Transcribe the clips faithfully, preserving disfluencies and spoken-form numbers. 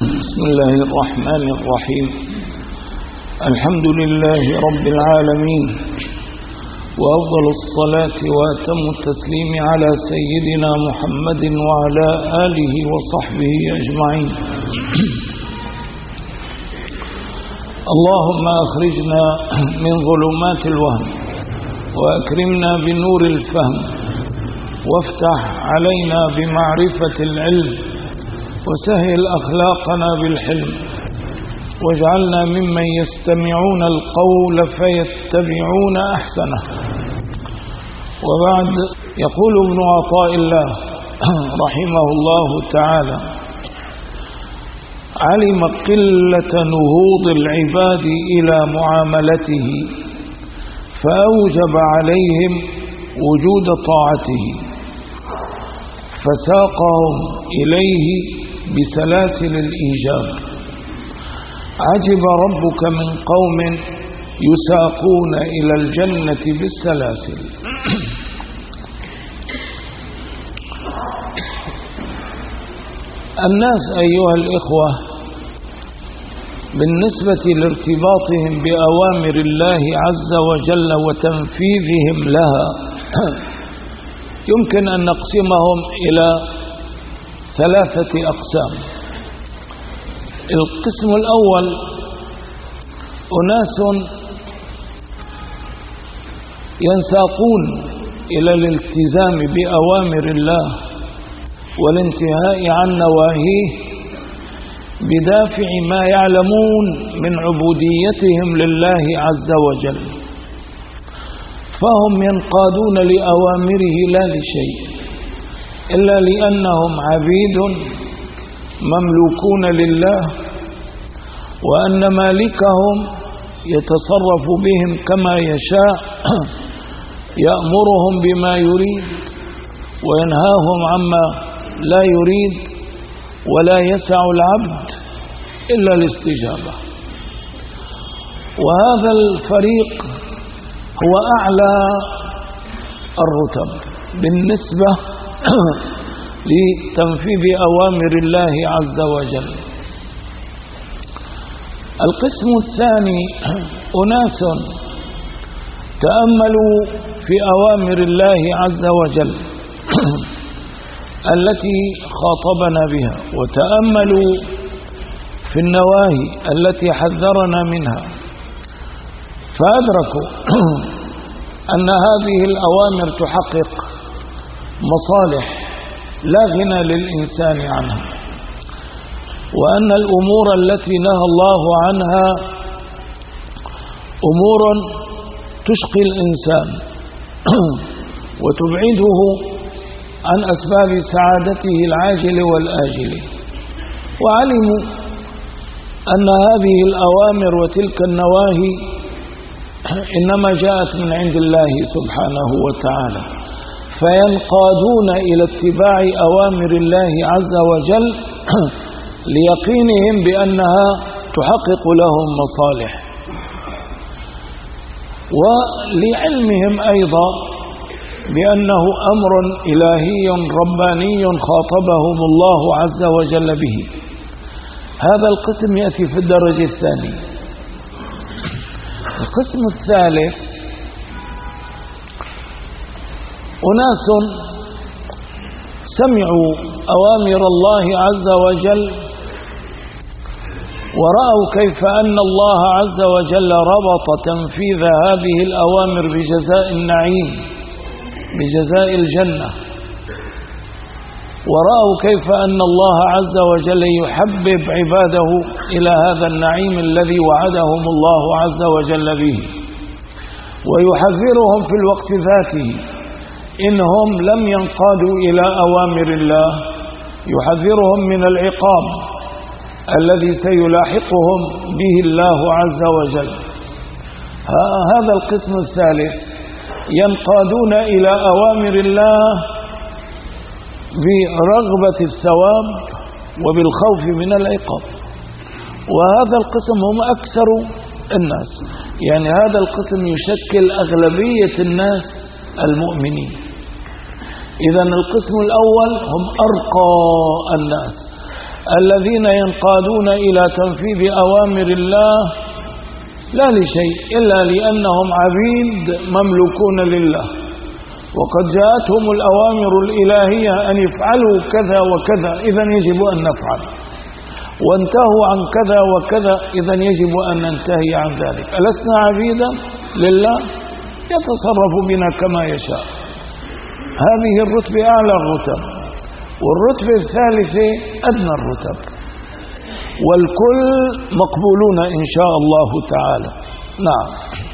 بسم الله الرحمن الرحيم. الحمد لله رب العالمين، وأفضل الصلاة وأتم التسليم على سيدنا محمد وعلى آله وصحبه أجمعين. اللهم أخرجنا من ظلمات الوهم وأكرمنا بنور الفهم، وافتح علينا بمعرفة العلم، وسهل أخلاقنا بالحلم، واجعلنا ممن يستمعون القول فيتبعون أحسنه. وبعد، يقول ابن عطاء الله رحمه الله تعالى: علم قلة نهوض العباد إلى معاملته، فأوجب عليهم وجود طاعته، فساقهم إليه بسلاسل الإيجاب. عجب ربك من قوم يساقون إلى الجنة بالسلاسل. الناس أيها الإخوة بالنسبة لارتباطهم بأوامر الله عز وجل وتنفيذهم لها يمكن أن نقسمهم إلى ثلاثة أقسام. القسم الأول أناس ينساقون إلى الالتزام بأوامر الله والانتهاء عن نواهيه بدافع ما يعلمون من عبوديتهم لله عز وجل، فهم ينقادون لأوامره لا لشيء إلا لأنهم عبيد مملوكون لله، وأن مالكهم يتصرف بهم كما يشاء، يأمرهم بما يريد وينهاهم عما لا يريد، ولا يسع العبد إلا الاستجابة. وهذا الفريق هو أعلى الرتب بالنسبة لتنفيذ أوامر الله عز وجل. القسم الثاني أناس تأملوا في أوامر الله عز وجل التي خاطبنا بها، وتأملوا في النواهي التي حذرنا منها، فأدركوا أن هذه الأوامر تحقق مصالح لا غنى للإنسان عنها، وأن الأمور التي نهى الله عنها أمور تشقي الإنسان وتبعده عن أسباب سعادته العاجل والآجل. وعلموا أن هذه الأوامر وتلك النواهي إنما جاءت من عند الله سبحانه وتعالى، فينقادون إلى اتباع أوامر الله عز وجل ليقينهم بأنها تحقق لهم مصالح، ولعلمهم أيضا بأنه أمر إلهي رباني خاطبهم الله عز وجل به. هذا القسم يأتي في الدرجة الثانية. القسم الثالث أناس سمعوا أوامر الله عز وجل ورأوا كيف أن الله عز وجل ربط تنفيذ هذه الأوامر بجزاء النعيم، بجزاء الجنة، ورأوا كيف أن الله عز وجل يحبب عباده إلى هذا النعيم الذي وعدهم الله عز وجل به، ويحذرهم في الوقت ذاته إنهم لم ينقادوا إلى أوامر الله، يحذرهم من العقاب الذي سيلاحقهم به الله عز وجل. هذا القسم الثالث ينقادون إلى أوامر الله برغبة الثواب وبالخوف من العقاب، وهذا القسم هم أكثر الناس، يعني هذا القسم يشكل أغلبية الناس المؤمنين. إذن القسم الأول هم أرقى الناس الذين ينقادون إلى تنفيذ أوامر الله لا لشيء إلا لأنهم عبيد مملوكون لله، وقد جاءتهم الأوامر الإلهية أن يفعلوا كذا وكذا، إذن يجب أن نفعل، وانتهوا عن كذا وكذا، إذن يجب أن ننتهي عن ذلك. ألسنا عبيدا لله؟ يتصرف بنا كما يشاء. هذه الرتبة أعلى الرتب، والرتبة الثالثة أدنى الرتب، والكل مقبولون إن شاء الله تعالى. نعم.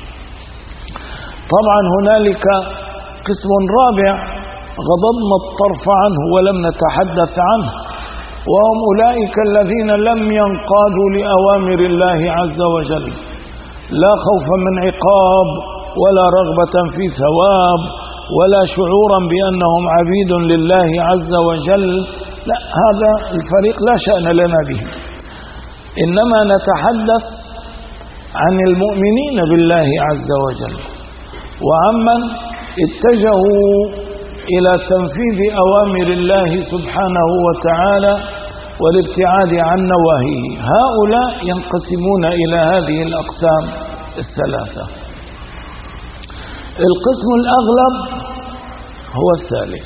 طبعا هنالك قسم رابع غضضنا الطرف عنه ولم نتحدث عنه، وهم أولئك الذين لم ينقادوا لأوامر الله عز وجل، لا خوفا من عقاب ولا رغبة في ثواب ولا شعورا بأنهم عبيد لله عز وجل. لا، هذا الفريق لا شأن لنا به، إنما نتحدث عن المؤمنين بالله عز وجل، وعمن اتجهوا إلى تنفيذ أوامر الله سبحانه وتعالى والابتعاد عن نواهيه. هؤلاء ينقسمون إلى هذه الأقسام الثلاثة. القسم الأغلب هو الثالث.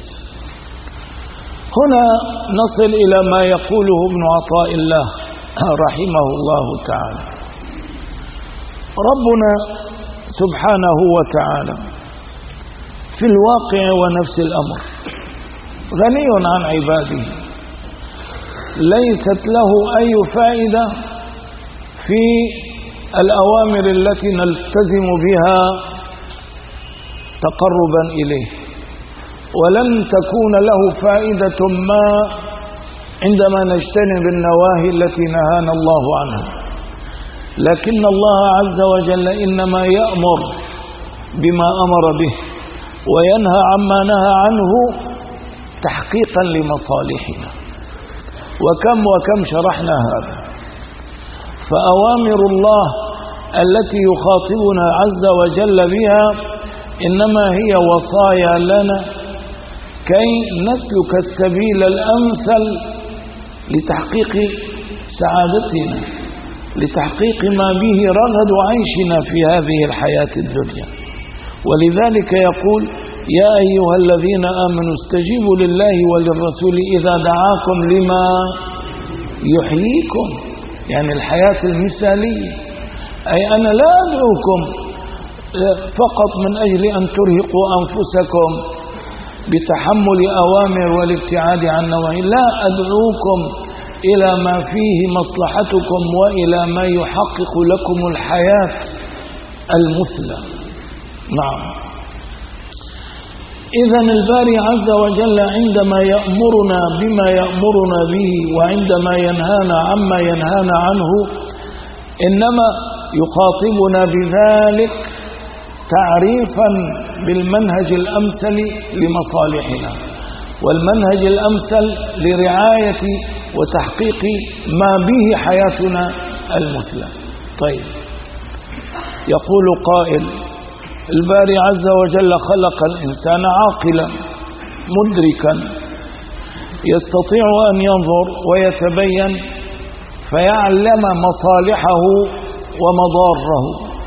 هنا نصل إلى ما يقوله ابن عطاء الله رحمه الله تعالى. ربنا سبحانه وتعالى في الواقع ونفس الأمر غني عن عباده، ليست له أي فائدة في الأوامر التي نلتزم بها تقربا إليه، ولن تكون له فائدة ما عندما نجتنب النواهي التي نهانا الله عنها. لكن الله عز وجل إنما يأمر بما أمر به وينهى عما نهى عنه تحقيقا لمصالحنا، وكم وكم شرحنا هذا. فأوامر الله التي يخاطبنا عز وجل بها إنما هي وصايا لنا كي نسلك السبيل الأمثل لتحقيق سعادتنا، لتحقيق ما به رغد عيشنا في هذه الحياة الدنيا. ولذلك يقول: يا أيها الذين آمنوا استجيبوا لله وللرسول إذا دعاكم لما يحييكم، يعني الحياة المثالية. أي أنا لا أدعوكم فقط من أجل أن ترهقوا أنفسكم بتحمل أوامر والابتعاد عن نواهي، لا، أدعوكم إلى ما فيه مصلحتكم وإلى ما يحقق لكم الحياة المثلى. نعم. إذن الباري عز وجل عندما يأمرنا بما يأمرنا به وعندما ينهانا عما ينهانا عنه إنما يخاطبنا بذلك تعريفا بالمنهج الأمثل لمصالحنا، والمنهج الأمثل لرعاية وتحقيق ما به حياتنا المثلى. طيب، يقول قائل: الباري عز وجل خلق الإنسان عاقلا مدركا يستطيع أن ينظر ويتبين فيعلم مصالحه ومضاره،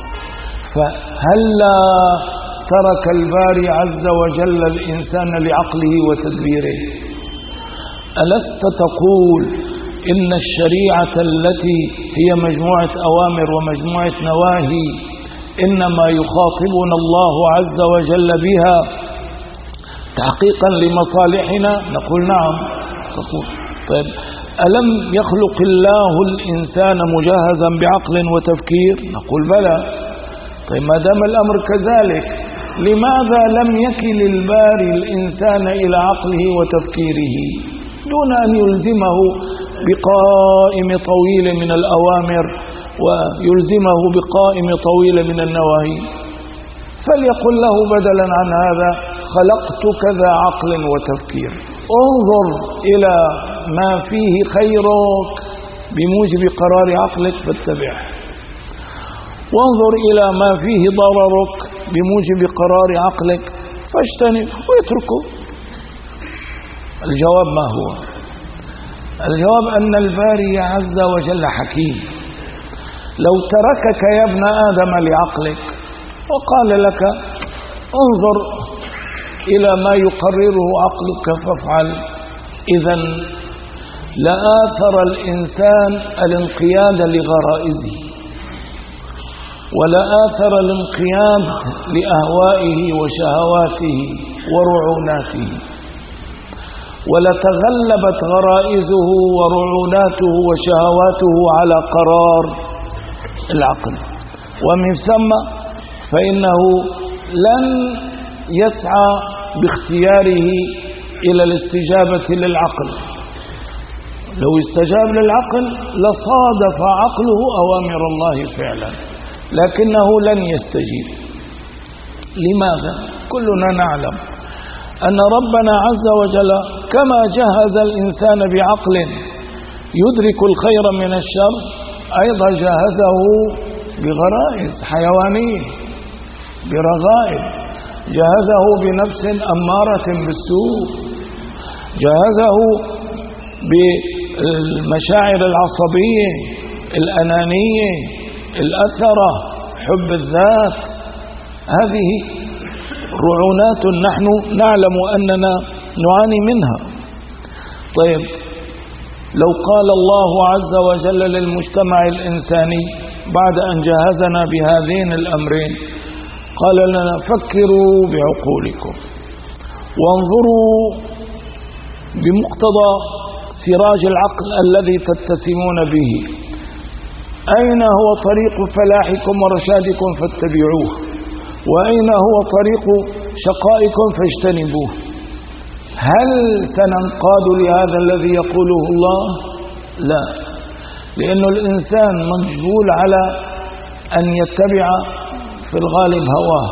فهلا ترك الباري عز وجل الإنسان لعقله وتدبيره؟ ألست تقول إن الشريعة التي هي مجموعة أوامر ومجموعة نواهي إنما يخاطبنا الله عز وجل بها تحقيقا لمصالحنا؟ نقول نعم. تقول طيب، ألم يخلق الله الإنسان مجهزا بعقل وتفكير؟ نقول بلى. طيب، ما دام الأمر كذلك لماذا لم يكل الباري الإنسان إلى عقله وتفكيره دون أن يلزمه بقائم طويل من الأوامر ويلزمه بقائم طويل من النواهي؟ فليقل له بدلا عن هذا: خلقتك ذا عقل وتفكير، انظر إلى ما فيه خيرك بموجب قرار عقلك فاتبعه، وانظر إلى ما فيه ضررك بموجب قرار عقلك فاجتنب واتركه. الجواب ما هو؟ الجواب أن الباري عز وجل حكيم. لو تركك يا ابن آدم لعقلك وقال لك انظر إلى ما يقرره عقلك فافعل، إذن لآثر الإنسان الانقياد لغرائزه، ولآثر الانقياد لأهوائه وشهواته ورعوناته، ولتغلبت غرائزه ورعوناته وشهواته على قرار العقل، ومن ثم فإنه لن يسعى باختياره إلى الاستجابة للعقل. لو استجاب للعقل لصادف عقله أوامر الله فعلا، لكنه لن يستجيب. لماذا؟ كلنا نعلم أن ربنا عز وجل كما جهز الإنسان بعقل يدرك الخير من الشر، أيضا جهزه بغرائز حيوانية، برغائب، جهزه بنفس أمارة بالسوء، جهزه بالمشاعر العصبية الأنانية الأثرة، حب الذات. هذه رعونات نحن نعلم أننا نعاني منها. طيب، لو قال الله عز وجل للمجتمع الإنساني بعد أن جهزنا بهذين الأمرين، قال لنا فكروا بعقولكم وانظروا بمقتضى سراج العقل الذي تتسمون به، أين هو طريق فلاحكم ورشادكم فاتبعوه، وأين هو طريق شقائكم فاجتنبوه. هل سننقاد لهذا الذي يقوله الله؟ لا، لأن الإنسان مجبول على أن يتبع في الغالب هواه.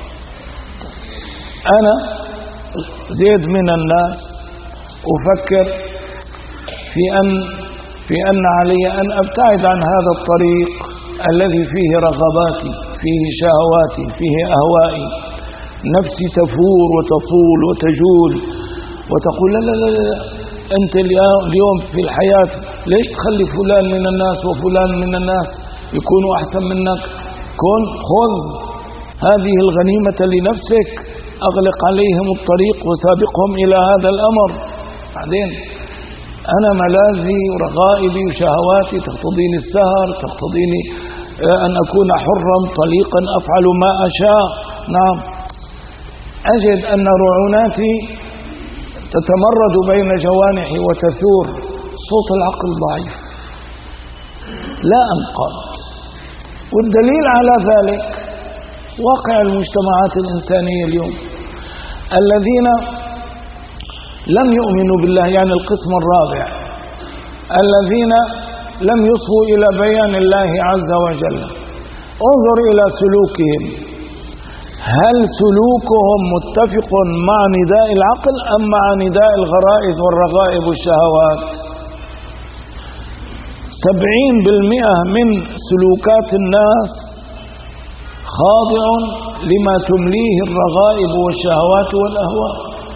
أنا زيد من الناس أفكر في أن في أن علي أن أبتعد عن هذا الطريق الذي فيه رغباتي، فيه شهواتي، فيه أهوائي. نفسي تفور وتطول وتجول وتقول لا لا لا, لا. أنت اليوم في الحياة ليش تخلي فلان من الناس وفلان من الناس يكونوا أحسن منك؟ كن خذ هذه الغنيمة لنفسك، أغلق عليهم الطريق وسابقهم إلى هذا الأمر. بعدين أنا ملاذي ورغائبي وشهواتي تقتضيني السهر، تقتضيني أن أكون حرا طليقا أفعل ما أشاء. نعم، أجد أن رعوناتي تتمرد بين جوانحي وتثور، صوت العقل ضعيف، لا أنقاد. والدليل على ذلك واقع المجتمعات الإنسانية اليوم، الذين لم يؤمنوا بالله، يعني القسم الرابع، الذين لم يصغوا إلى بيان الله عز وجل. انظر إلى سلوكهم، هل سلوكهم متفق مع نداء العقل أم مع نداء الغرائز والرغائب والشهوات؟ سبعين بالمئة من سلوكات الناس خاضع لما تمليه الرغائب والشهوات والأهواء.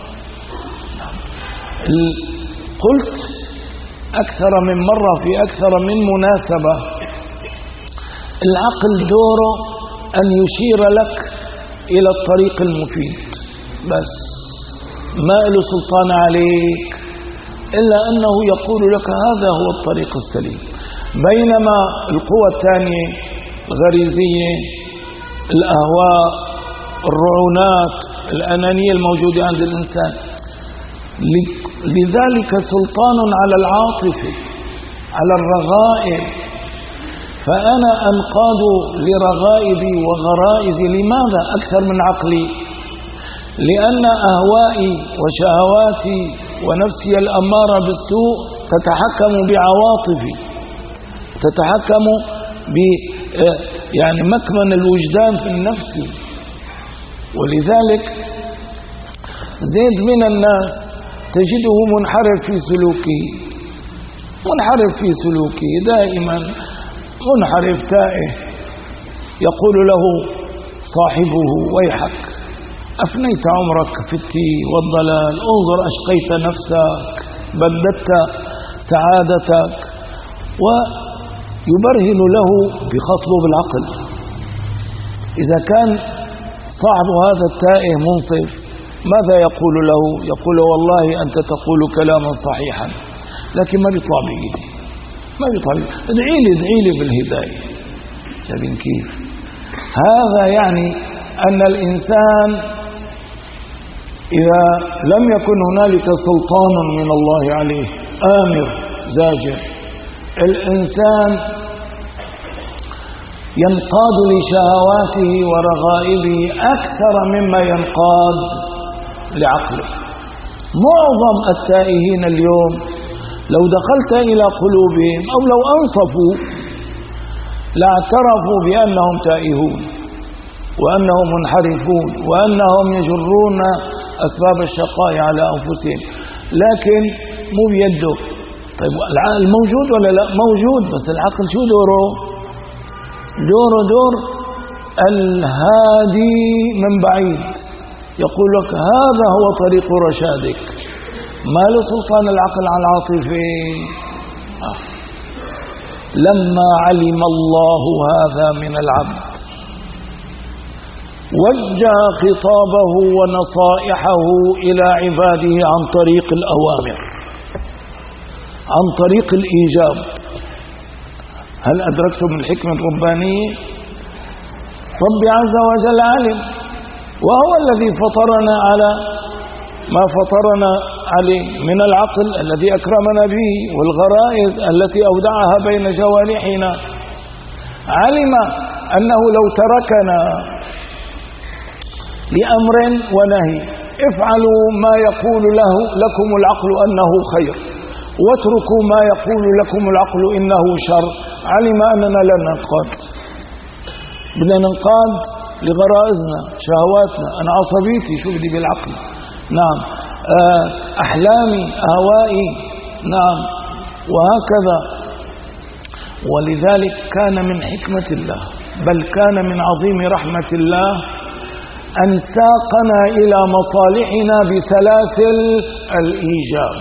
قلت أكثر من مرة في أكثر من مناسبة، العقل دوره أن يشير لك إلى الطريق المفيد بس، ما له سلطان عليك إلا أنه يقول لك هذا هو الطريق السليم. بينما القوى الثانية الغريزية، الأهواء، الرعونات، الأنانية الموجودة عند الإنسان، لذلك سلطان على العاطفة، على الرغائب. فأنا أنقاد لرغائبي وغرائزي. لماذا أكثر من عقلي؟ لأن أهوائي وشهواتي ونفسي الأمارة بالسوء تتحكم بعواطفي، تتحكم ب يعني مكمن الوجدان في النفس. ولذلك زيد من الناس تجده منحرف في سلوكه، منحرف في سلوكه دائما، منحرف تائه. يقول له صاحبه ويحك، أفنيت عمرك في التيه والضلال، انظر أشقيت نفسك، بددت سعادتك، ويبرهن له بخطبه بالعقل. إذا كان صاحب هذا التائه منصف ماذا يقول له؟ يقول والله أنت تقول كلاما صحيحا لكن ما بيطلع بإيدي، ما بيطلع بإيدي، ادعي لي ادعي لي بالهداية. شايفين كيف؟ هذا يعني أن الإنسان إذا لم يكن هنالك سلطان من الله عليه آمر زاجر، الإنسان ينقاد لشهواته ورغائبه أكثر مما ينقاد لعقله. معظم التائهين اليوم لو دخلت إلى قلوبهم أو لو أنصفوا لاعترفوا بأنهم تائهون وأنهم منحرفون وأنهم يجرون أسباب الشقاء على أنفسهم، لكن مو بيده. طيب العقل موجود ولا لا؟ موجود، بس العقل شو دوره؟ دوره دور الهادي من بعيد، يقول لك هذا هو طريق رشادك. ما له سلطان العقل على العاطفة. آه. لما علم الله هذا من العبد وجه خطابه ونصائحه إلى عباده عن طريق الأوامر، عن طريق الإيجاب. هل أدركتم الحكمة الربانية؟ رب عز وجل علم، وهو الذي فطرنا على ما فطرنا عليه من العقل الذي أكرمنا به والغرائز التي أودعها بين جوارحنا. علم أنه لو تركنا لأمر ونهي افعلوا ما يقول له لكم العقل أنه خير واتركوا ما يقول لكم العقل إنه شر، علم أننا لا ننقاد، بدنا ننقاد لغرائزنا شهواتنا. أنا عصبيتي شو بدي بالعقل؟ نعم. أحلامي أهوائي، نعم، وهكذا. ولذلك كان من حكمة الله بل كان من عظيم رحمة الله أن ساقنا إلى مصالحنا بسلاسل الإيجاب.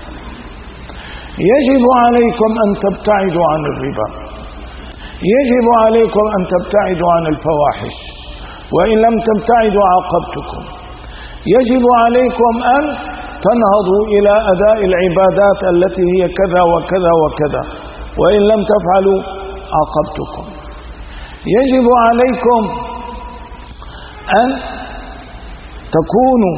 يجب عليكم أن تبتعدوا عن الربا، يجب عليكم أن تبتعدوا عن الفواحش، وإن لم تبتعدوا عاقبتكم. يجب عليكم أن تنهضوا إلى أداء العبادات التي هي كذا وكذا وكذا، وإن لم تفعلوا عاقبتكم. يجب عليكم أن تكونوا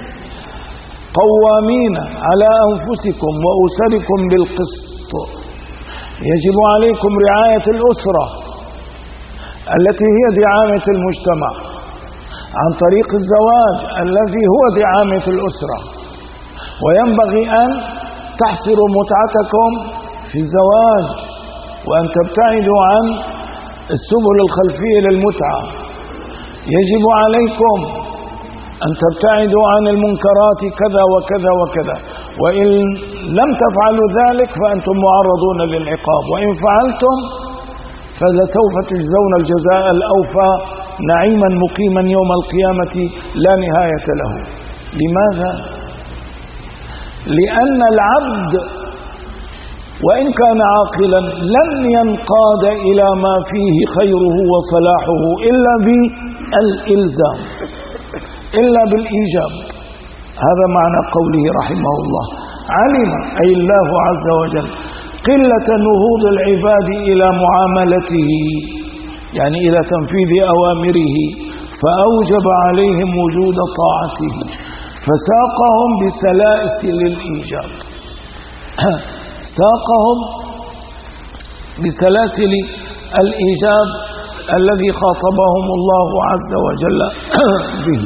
قوامين على أنفسكم وأسركم بالقسط. يجب عليكم رعاية الأسرة التي هي دعامة المجتمع عن طريق الزواج الذي هو دعامة الأسرة، وينبغي أن تحصروا متعتكم في الزواج وأن تبتعدوا عن السبل الخلفية للمتعة. يجب عليكم أن تبتعدوا عن المنكرات كذا وكذا وكذا، وإن لم تفعلوا ذلك فأنتم معرضون للعقاب، وإن فعلتم فلسوف تجزون الجزاء الأوفى نعيما مقيما يوم القيامة لا نهاية له. لماذا؟ لأن العبد وإن كان عاقلا لن ينقاد إلى ما فيه خيره وصلاحه إلا بالإلزام، إلا بالإيجاب. هذا معنى قوله رحمه الله علم أي الله عز وجل قلة نهوض العباد إلى معاملته، يعني إلى تنفيذ أوامره، فأوجب عليهم وجود طاعته فساقهم بسلاسل الإيجاب. ساقهم بسلاسل الإيجاب الذي خاطبهم الله عز وجل به.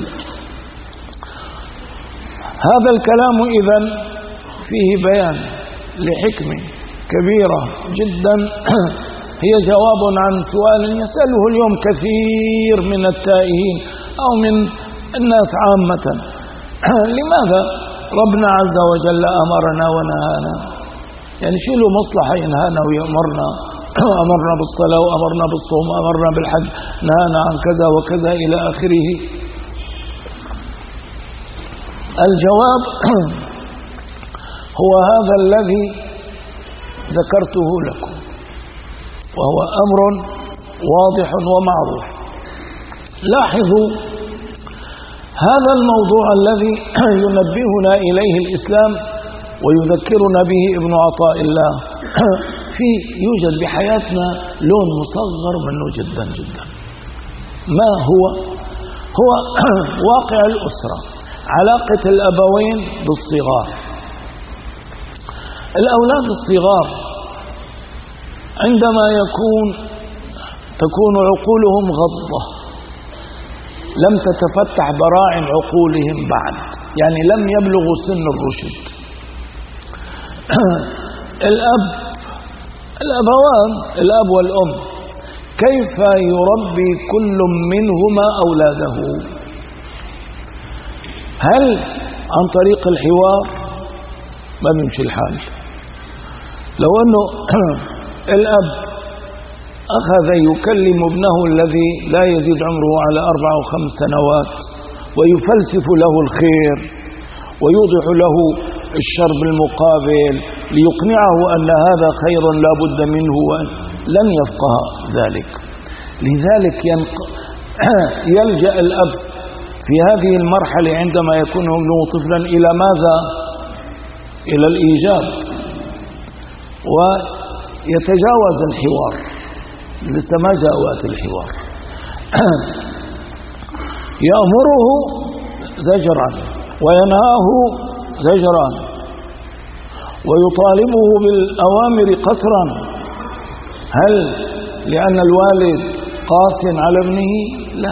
هذا الكلام إذن فيه بيان لحكمة كبيرة جدا هي جواب عن سؤال يسأله اليوم كثير من التائهين أو من الناس عامة: لماذا ربنا عز وجل أمرنا ونهانا؟ يعني شو له مصلحة ينهانا ويأمرنا؟ أمرنا بالصلاة وأمرنا بالصوم وأمرنا بالحج، نهانا عن كذا وكذا إلى آخره. الجواب هو هذا الذي ذكرته لكم، وهو أمر واضح ومعروف. لاحظوا هذا الموضوع الذي ينبهنا إليه الإسلام ويذكرنا به ابن عطاء الله. في يوجد بحياتنا لون مصغر منه جدا جدا. ما هو؟ هو واقع الأسرة، علاقة الأبوين بالصغار. الأولاد الصغار عندما يكون تكون عقولهم غضة، لم تتفتح براعم عقولهم بعد، يعني لم يبلغوا سن الرشد. الأب الأبوان الأب والأم كيف يربي كل منهما أولاده؟ هل عن طريق الحوار؟ ما بيمشي الحال. لو أنه الأب أخذ يكلم ابنه الذي لا يزيد عمره على أربع أو خمس سنوات ويفلسف له الخير ويوضح له الشر بالمقابل ليقنعه أن هذا خير لا بد منه، لن يفقه ذلك. لذلك يلجأ الأب في هذه المرحلة عندما يكون ابنه طفلا إلى ماذا؟ إلى الإيجاب، ويتجاوز الحوار، لسه ما جاء وقت الحوار. يأمره زجرا وينهاه زجرا ويطالبه بالأوامر قسرا. هل لأن الوالد قاس على ابنه؟ لا،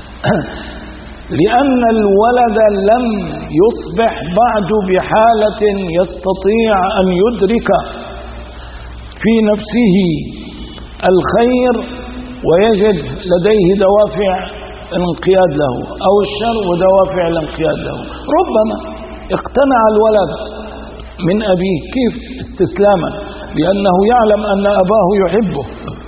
لأن الولد لم يصبح بعد بحالة يستطيع أن يدرك في نفسه الخير ويجد لديه دوافع الانقياد له، أو الشر ودوافع الانقياد له. ربما اقتنع الولد من أبيه، كيف؟ استسلاما، لأنه يعلم أن أباه يحبه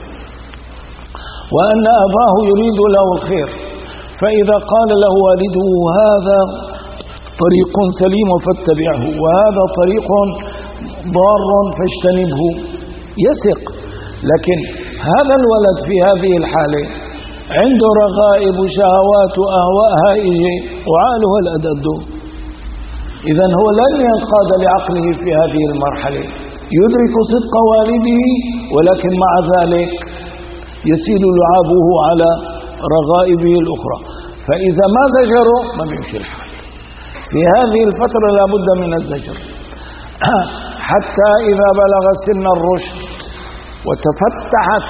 وأن أباه يريد له الخير. فإذا قال له والده هذا طريق سليم فاتبعه وهذا طريق ضار فاجتنبه، يثق. لكن هذا الولد في هذه الحالة عنده رغائب وشهوات وأهواء هائجة وعقله الأدد، إذن هو لن ينقاد لعقله في هذه المرحلة، يدرك صدق والده ولكن مع ذلك يسيل لعابه على رغائبه الأخرى. فإذا ما زجروا ما بيمشي الحال. في هذه الفترة لابد من الزجر حتى إذا بلغ سن الرشد وتفتحت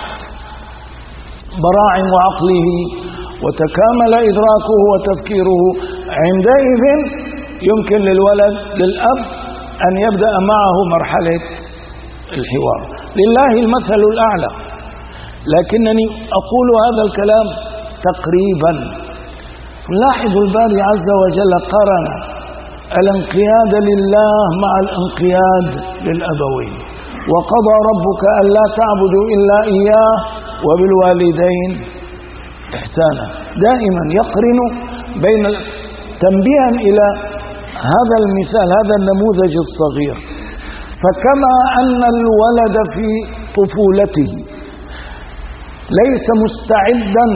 براعم عقله وتكامل إدراكه وتفكيره، عندئذ يمكن للولد للأب أن يبدأ معه مرحلة الحوار. لله المثل الأعلى، لكنني أقول هذا الكلام تقريبا. لاحظوا الباري عز وجل قرن الانقياد لله مع الانقياد للأبوين. وقضى ربك ألا تعبدوا إلا إياه وبالوالدين إحسانا. دائما يقرن بين تنبيها إلى هذا المثال، هذا النموذج الصغير. فكما أن الولد في طفولته ليس مستعدا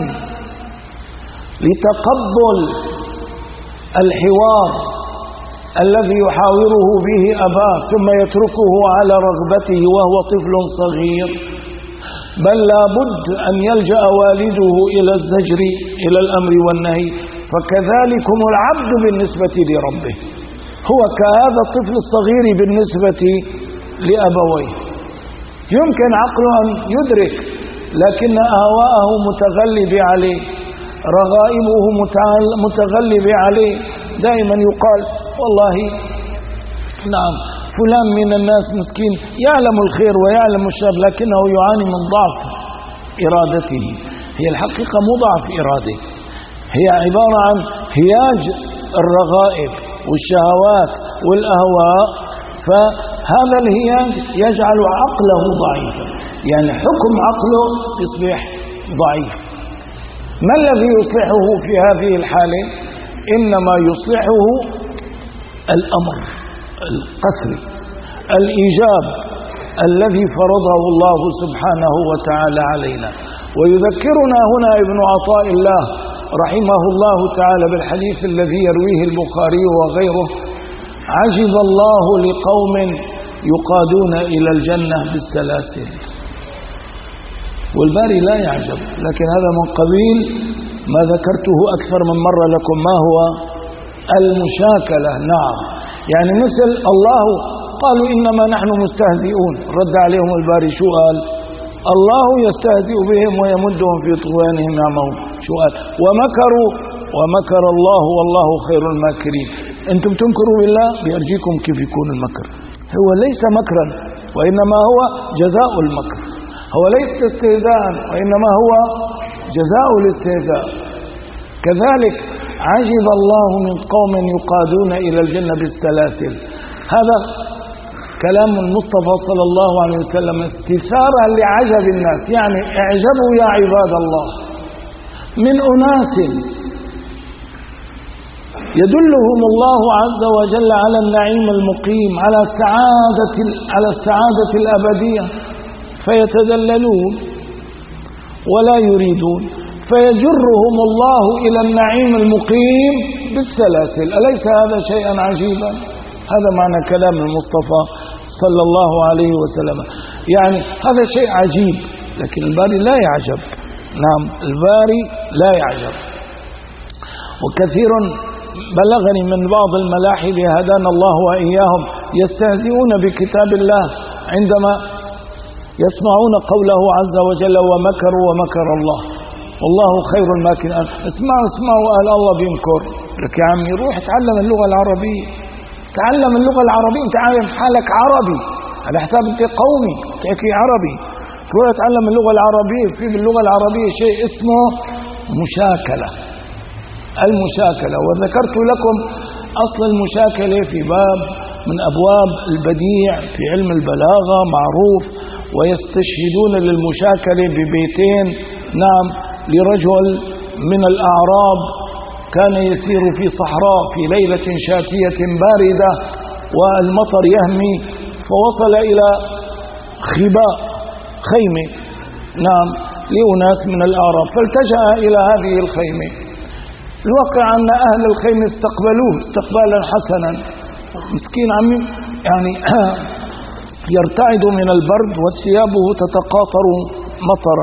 لتقبل الحوار الذي يحاوره به أباه ثم يتركه على رغبته وهو طفل صغير، بل لابد أن يلجأ والده إلى الزجر إلى الأمر والنهي، فكذلكم العبد بالنسبة لربه هو كهذا الطفل الصغير بالنسبة لأبويه. يمكن عقله أن يدرك، لكن أهواءه متغلبة عليه، رغائبه متغلبة عليه. دائما يقال والله نعم فلان من الناس مسكين يعلم الخير ويعلم الشر لكنه يعاني من ضعف إرادته. هي الحقيقة مو ضعف إرادة، هي عبارة عن هياج الرغائب والشهوات والأهواء. فهذا الهياج يجعل عقله ضعيفا، يعني حكم عقله يصبح ضعيف. ما الذي يصلحه في هذه الحالة؟ إنما يصلحه الأمر القسري، الإيجاب، الذي فرضه الله سبحانه وتعالى علينا. ويذكرنا هنا ابن عطاء الله رحمه الله تعالى بالحديث الذي يرويه البخاري وغيره: عجب الله لقوم يقادون إلى الجنة بالسلاسل. والباري لا يعجب، لكن هذا من قبيل ما ذكرته أكثر من مرة لكم، ما هو المشاكلة. نعم، يعني مثل الله قالوا إنما نحن مستهزئون، رد عليهم الباري شو قال؟ الله يستهزئ بهم ويمدهم في طغيانهم يعمهون. شو قال؟ ومكروا ومكر الله والله خير الماكرين. أنتم تنكروا بالله، بيرجيكم كيف يكون المكر. هو ليس مكرا وإنما هو جزاء المكر، هو ليس استهزاء وإنما هو جزاء الاستهزاء. كذلك عجب الله من قوم يقادون إلى الجنة بالسلاسل. هذا كلام المصطفى صلى الله عليه وسلم استثارا لعجب الناس، يعني اعجبوا يا عباد الله من أناس يدلهم الله عز وجل على النعيم المقيم، على السعادة على السعادة الأبدية، فيتدللون ولا يريدون، فيجرهم الله إلى النعيم المقيم بالسلاسل. أليس هذا شيئا عجيبا؟ هذا معنى كلام المصطفى صلى الله عليه وسلم. يعني هذا شيء عجيب، لكن الباري لا يعجب. نعم، الباري لا يعجب. وكثير بلغني من بعض الملاحد هدانا الله وإياهم يستهزئون بكتاب الله عندما يسمعون قوله عز وجل: ومكروا ومكر الله والله خير الماكرين. اسمعوا اسمعوا قال الله بيمكر. لك يا عمي روح اتعلم اللغة العربية، تعلم اللغة العربية، انت عارف حالك عربي على حساب انت قومي تحكي عربي، روح اتعلم اللغة العربية. في باللغة العربية شيء اسمه مشاكلة، المشاكلة. وذكرت لكم أصل المشاكلة في باب من أبواب البديع في علم البلاغة معروف، ويستشهدون للمشاكلة ببيتين. نعم، لرجل من الأعراب كان يسير في صحراء في ليلة شاتية باردة والمطر يهمي، فوصل إلى خباء خيمة، نعم، لأناس من الأعراب، فالتجأ إلى هذه الخيمة. الواقع أن أهل الخيمة استقبلوه استقبالا حسنا، مسكين عمي يعني يرتعد من البرد وثيابه تتقاطر مطرا،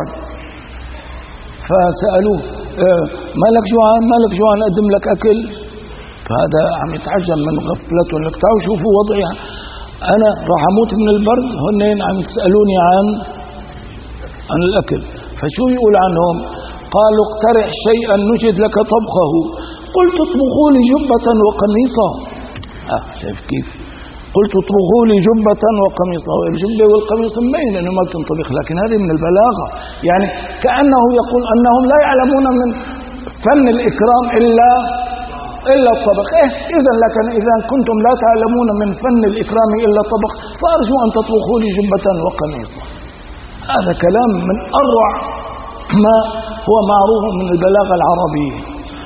فسألوه: مالك جوعان مالك جوعان أقدم لك أكل؟ فهذا عم يتعجب من غفلته، لك تعالوا شوفوا وضعي، أنا راح أموت من البرد، هنين عم يسألوني عن عن الأكل. فشو يقول عنهم؟ قالوا: اقترح شيئا نجد لك طبخه. قلت: اطبخوا لي جبة وقميصا. آه شايف كيف؟ قلت: اطبخوا لي جبة وقميصا. الجبة والقميص مبين انه ما بتنطبخ، لكن هذه من البلاغة، يعني كأنه يقول أنهم لا يعلمون من فن الإكرام إلا إلا الطبخ. إيه إذا لكن إذا كنتم لا تعلمون من فن الإكرام إلا الطبخ، فأرجو أن تطبخوا لي جبة وقميصا. هذا كلام من أروع ما هو معروف من البلاغة العربية.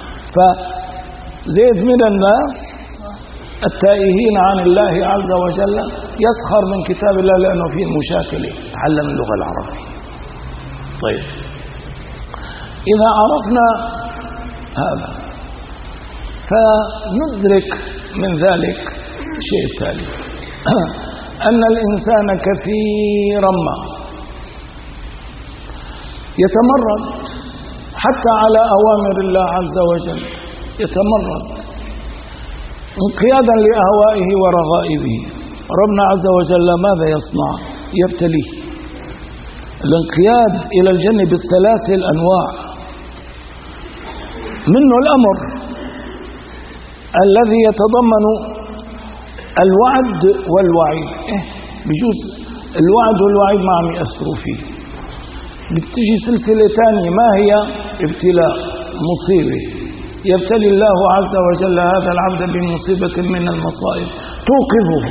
فزيد من الناس التائهين عن الله عز وجل يسخر من كتاب الله لأنه فيه مشاكلة، تعلم اللغة العربية. طيب، إذا عرفنا هذا فندرك من ذلك الشيء التالي: أن الإنسان كثيرا ما يتمرد حتى على أوامر الله عز وجل، يتمرد انقيادا لأهوائه ورغائبه. ربنا عز وجل ماذا يصنع؟ يبتليه. الانقياد إلى الجنة بالثلاث أنواع، منه الأمر الذي يتضمن الوعد والوعيد. إيه بجوز الوعد والوعيد ما عم يأثروا فيه، بتجي سلسلة ثانية، ما هي؟ ابتلاء، مصيبة، يبتلي الله عز وجل هذا العبد بمصيبة من المصائب توقظه،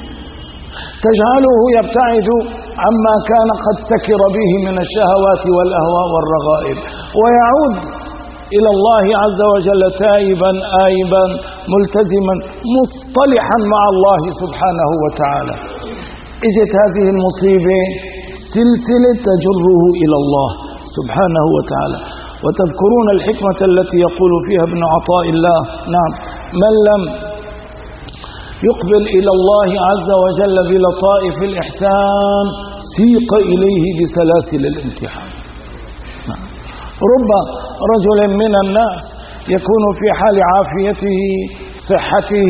تجعله يبتعد عما كان قد سكر به من الشهوات والأهواء والرغائب، ويعود إلى الله عز وجل تائبا آيبا ملتزما مصطلحا مع الله سبحانه وتعالى. اجت هذه المصيبة سلسلة تجره إلى الله سبحانه وتعالى. وتذكرون الحكمة التي يقول فيها ابن عطاء الله: نعم، من لم يقبل إلى الله عز وجل بلطائف الإحسان سيق إليه بسلاسل الامتحان. نعم. رب رجل من الناس يكون في حال عافيته صحته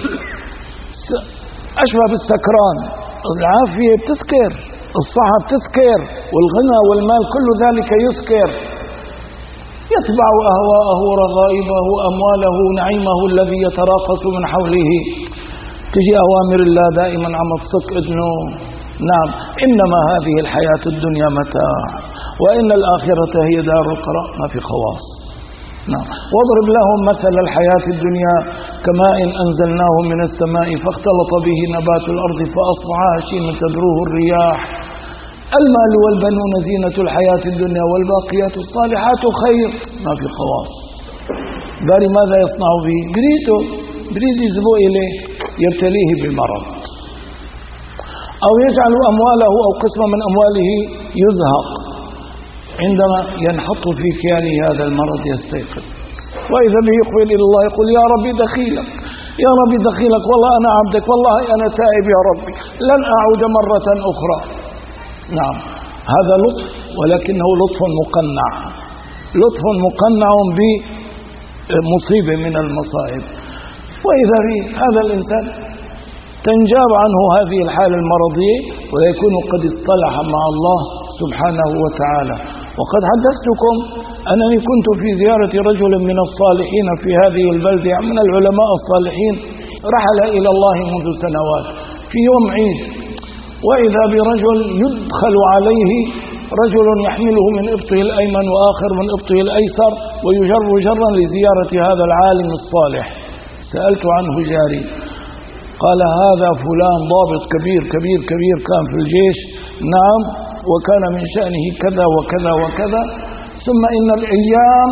أشبه بالسكران. العافية بتسكر، الصحة بتسكر، والغنى والمال كل ذلك يسكر، يتبع أهواءه رغائبه أمواله نعيمه الذي يتراقص من حوله. تجي أوامر الله دائما عم تصك إذنه. نعم، إنما هذه الحياة الدنيا متاع وإن الآخرة هي دار القرار، ما في خواص. نعم. واضرب لهم مثل الحياة الدنيا كماء أنزلناه من السماء فاختلط به نبات الأرض فأصبح هشيما تذروه الرياح. المال والبنون زينة الحياة الدنيا والباقيات الصالحات خير، ما في خواص. قال ماذا يصنع به؟ بريده بريد يزبو إليه يبتليه بمرض، أو يجعل أمواله أو قسم من أمواله يزهق، عندما ينحط في كيانه هذا المرض يستيقظ، وإذا به يقبل إلى الله يقول: يا ربي دخيلك، يا ربي دخيلك، والله أنا عبدك، والله أنا تائب يا ربي، لن أعود مرة أخرى. نعم، هذا لطف، ولكنه لطف مقنع، لطف مقنع بمصيبة من المصائب. وإذا به هذا الإنسان تنجاب عنه هذه الحالة المرضية ويكون قد اصطلح مع الله سبحانه وتعالى. وقد حدثتكم أنني كنت في زيارة رجل من الصالحين في هذه البلدة، من العلماء الصالحين، رحل إلى الله منذ سنوات في يوم عيد، وإذا برجل يدخل عليه رجل يحمله من إبطه الأيمن وآخر من إبطه الأيسر ويجر جرا لزيارة هذا العالم الصالح. سألت عنه جاري، قال: هذا فلان ضابط كبير كبير كبير كان في الجيش. نعم، وكان من شأنه كذا وكذا وكذا، ثم إن الأيام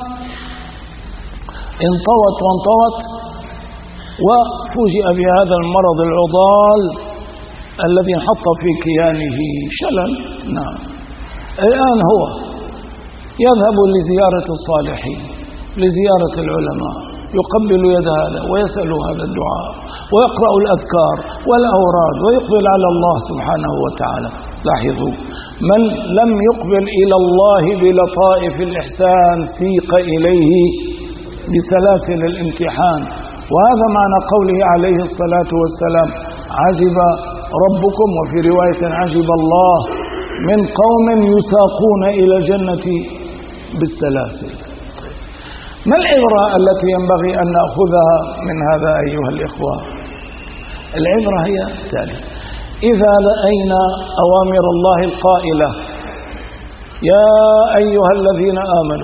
انطوت وانطوت وفوجئ بهذا المرض العضال الذي انحط في كيانه شلل. نعم، الآن هو يذهب لزيارة الصالحين، لزيارة العلماء، يقبل يد هذا ويسأل هذا الدعاء ويقرأ الأذكار والأوراد ويقبل على الله سبحانه وتعالى. لاحظوا، من لم يقبل إلى الله بلطائف الإحسان سيق إليه بسلاسل الامتحان. وهذا معنى قوله عليه الصلاة والسلام: عجب ربكم، وفي رواية عجب الله من قوم يساقون إلى الجنة بالسلاسل. ما العبرة التي ينبغي أن نأخذها من هذا أيها الإخوة؟ العبرة هي التالية: إذا رأينا أوامر الله القائلة: يا أيها الذين آمنوا،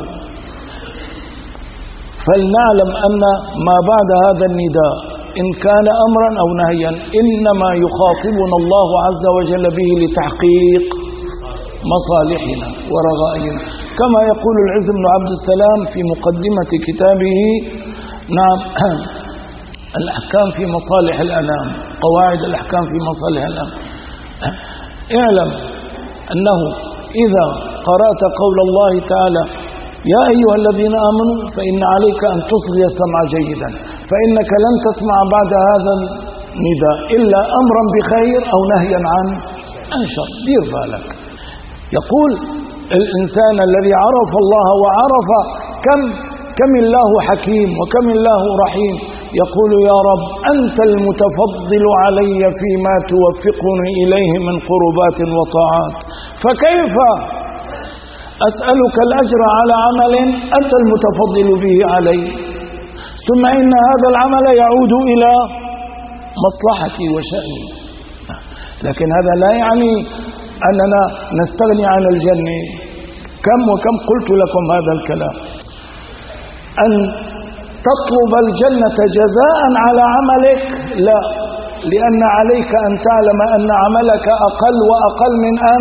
فلنعلم أن ما بعد هذا النداء إن كان أمرا أو نهيا إنما يخاطبنا الله عز وجل به لتحقيق مصالحنا ورغائبنا، كما يقول العز بن عبد السلام في مقدمة كتابه نعم الأحكام في مصالح الأنام، قواعد الأحكام في مصالح الأنام. اعلم أنه إذا قرأت قول الله تعالى: يا أيها الذين آمنوا، فإن عليك أن تصغي السمع جيدا، فإنك لن تسمع بعد هذا النداء إلا أمرا بخير أو نهيا عن شر. دير بالك. يقول الإنسان الذي عرف الله وعرف كم كم الله حكيم وكم الله رحيم، يقول: يا رب أنت المتفضل علي فيما توفقني إليه من قربات وطاعات، فكيف أسألك الأجر على عمل أنت المتفضل به علي، ثم إن هذا العمل يعود إلى مصلحتي وشأني. لكن هذا لا يعني أننا نستغني عن الجنة. كم وكم قلت لكم هذا الكلام، أن تطلب الجنة جزاء على عملك، لا، لأن عليك أن تعلم أن عملك أقل وأقل من أن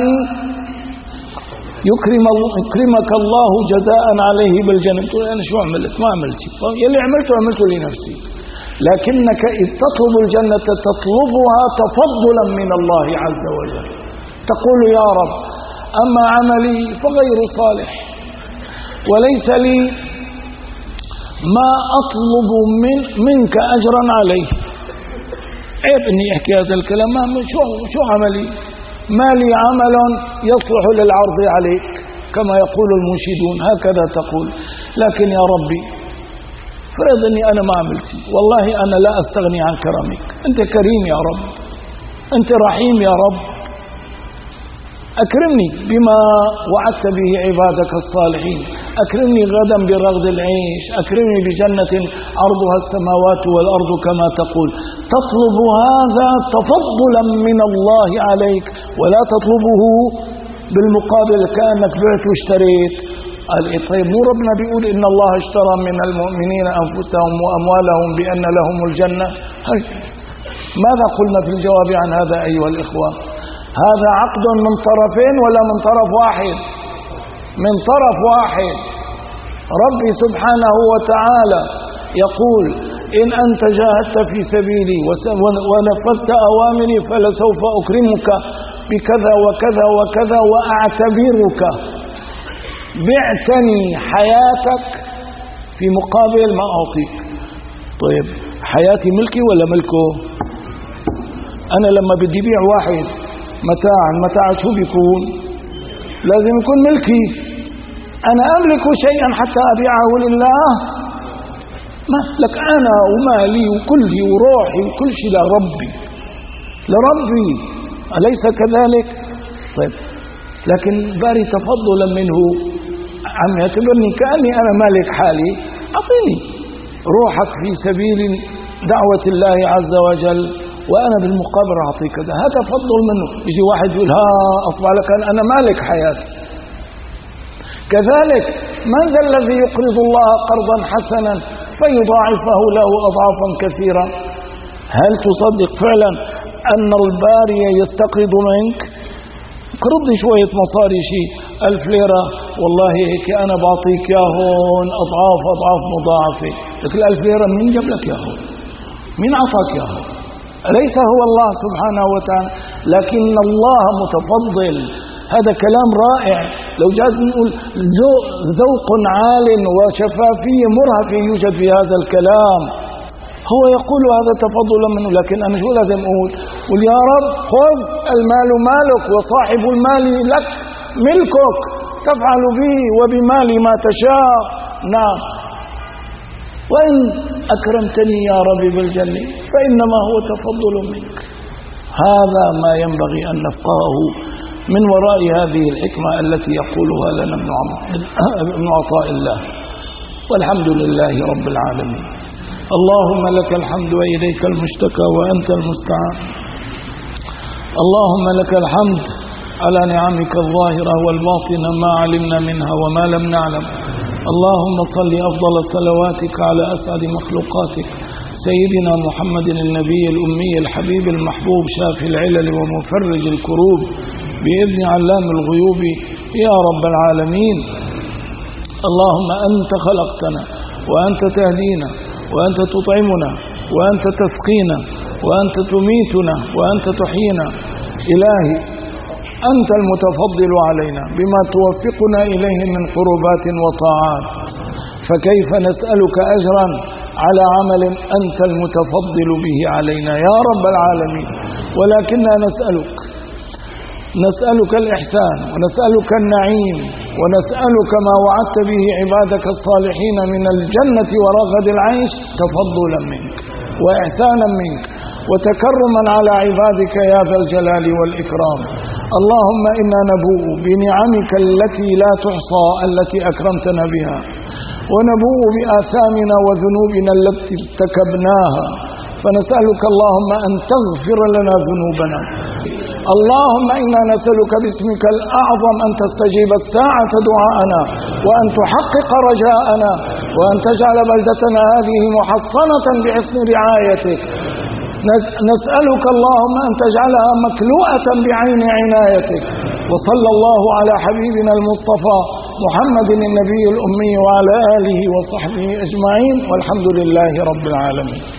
يكرم يكرمك الله جزاء عليه بالجنة. تقول أنا شو عملت؟ ما عملت شيء، يلي عملته عملته لنفسي. لكنك إذ تطلب الجنة تطلبها تفضلا من الله عز وجل، تقول يا رب أما عملي فغير صالح وليس لي ما أطلب من منك أجرا عليه. عيب إني أحكي هذا الكلام، شو شو عملي؟ ما لي عمل يصلح للعرض عليك كما يقول المنشدون، هكذا تقول. لكن يا ربي فرض أني أنا ما عملت، والله أنا لا أستغني عن كرمك، أنت كريم يا رب، أنت رحيم يا رب، أكرمني بما وعدت به عبادك الصالحين، أكرمني غدا برغد العيش، أكرمني بجنة عرضها السماوات والأرض كما تقول. تطلب هذا تفضلا من الله عليك، ولا تطلبه بالمقابل كأنك بعت واشتريت. قال إيه طيب مو ربنا بيقول إن الله اشترى من المؤمنين أنفسهم وأموالهم بأن لهم الجنة؟ ماذا قلنا في الجواب عن هذا أيها الإخوة؟ هذا عقد من طرفين ولا من طرف واحد؟ من طرف واحد. ربي سبحانه وتعالى يقول إن أنت جاهدت في سبيلي ونفذت أوامري فلسوف أكرمك بكذا وكذا وكذا وأعتبرك، بعتني حياتك في مقابل ما أعطيك. طيب حياتي ملكي ولا ملكه؟ أنا لما بدي بيع واحد متاع، المتاع شو بيكون؟ لازم يكون ملكي. أنا أملك شيئا حتى أبيعه لله؟ ما لك، أنا ومالي وكلي وروحي وكل شيء لربي، لربي، أليس كذلك؟ طيب لكن باري تفضلا منه عم يعتبرني كأني أنا مالك حالي، أعطيني روحك في سبيل دعوة الله عز وجل وأنا بالمقابل أعطيك كذا. هذا فضل منه. يجي واحد يقول ها أصبح لك أنا مالك حياتي. كذلك من ذا الذي يقرض الله قرضا حسنا فيضاعفه له أضعافا كثيرة؟ هل تصدق فعلا أن الباري يستقرض منك؟ قرضني شوية مصاري شيء ألف ليرة، والله هيك أنا بعطيك يا هون أضعاف أضعاف مضاعفة. لك الألف ليرة مين جاب لك يا هون؟ مين عطاك يا هون؟ أليس هو الله سبحانه وتعالى؟ لكن الله متفضل. هذا كلام رائع. لو جاز نقول ذوق عال وشفافية مرهفة يوجد في هذا الكلام. هو يقول هذا تفضلا منه، لكن أنا شو لازم أقول؟ قل يا رب خذ المال مالك وصاحب المال لك ملكك، تفعل به وبمالي ما تشاء. نعم، وإن أكرمتني يا ربي بالجنة فإنما هو تفضل منك. هذا ما ينبغي أن نفقهه من وراء هذه الحكمة التي يقولها لنا ابن عطاء الله. والحمد لله رب العالمين. اللهم لك الحمد وإليك المشتكى وأنت المستعان. اللهم لك الحمد على نعمك الظاهرة والباطنة ما علمنا منها وما لم نعلم. اللهم صل أفضل صلواتك على أسعد مخلوقاتك سيدنا محمد النبي الأمي الحبيب المحبوب شافي العلل ومفرج الكروب بإذن علام الغيوب يا رب العالمين. اللهم أنت خلقتنا وأنت تهدينا وأنت تطعمنا وأنت تسقينا وأنت تميتنا وأنت تحيينا. إلهي أنت المتفضل علينا بما توفقنا إليه من قربات وطاعات، فكيف نسألك أجرا على عمل أنت المتفضل به علينا يا رب العالمين؟ ولكننا نسألك نسألك الإحسان ونسألك النعيم ونسألك ما وعدت به عبادك الصالحين من الجنة ورغد العيش تفضلا منك وإحسانا منك وتكرما على عبادك يا ذا الجلال والإكرام. اللهم إنا نبوء بنعمك التي لا تحصى التي أكرمتنا بها، ونبوء بآثامنا وذنوبنا التي ارتكبناها، فنسألك اللهم أن تغفر لنا ذنوبنا. اللهم إنا نسألك باسمك الأعظم أن تستجيب الساعة دعاءنا وأن تحقق رجاءنا وأن تجعل بلدتنا هذه محصنة بحسن رعايتك. نسألك اللهم أن تجعلها مكلوءة بعين عنايتك. وصلى الله على حبيبنا المصطفى محمد النبي الأمي وعلى آله وصحبه أجمعين، والحمد لله رب العالمين.